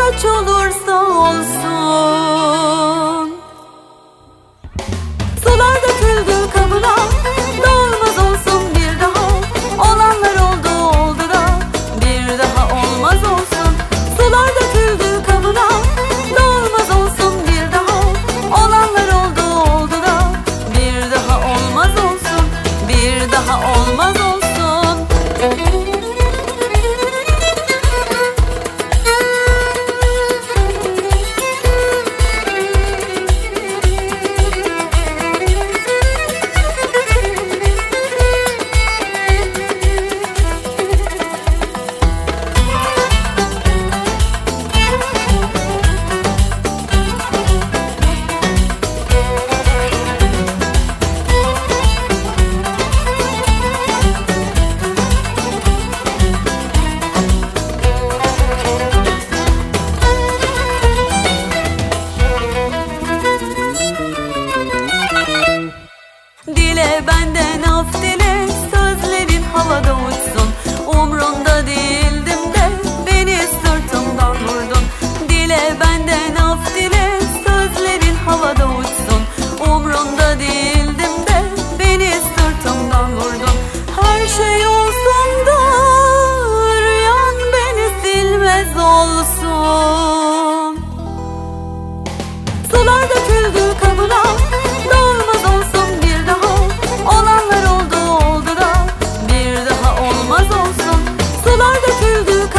kaç olursa olsun. Sular döküldü kabına, dolmaz olsun bir daha. Olanlar oldu oldu da bir daha olmaz olsun. Sular döküldü kabına, dolmaz olsun bir daha. Olanlar oldu oldu da bir daha olmaz olsun. Bir daha olmaz olsun. Dile benden af dile, sözlerin havada uçsun. Umrunda değildim de beni sırtımdan vurdun. Dile benden af dile, sözlerin havada uçsun. Umrunda değildim de beni sırtımdan vurdun. Her şey olsun da rüyan beni silmez olsun. Sular döküldü kabına, dolmaz olsun bir daha. Olanlar oldu oldu da bir daha olmaz olsun. Sular döküldü kabına,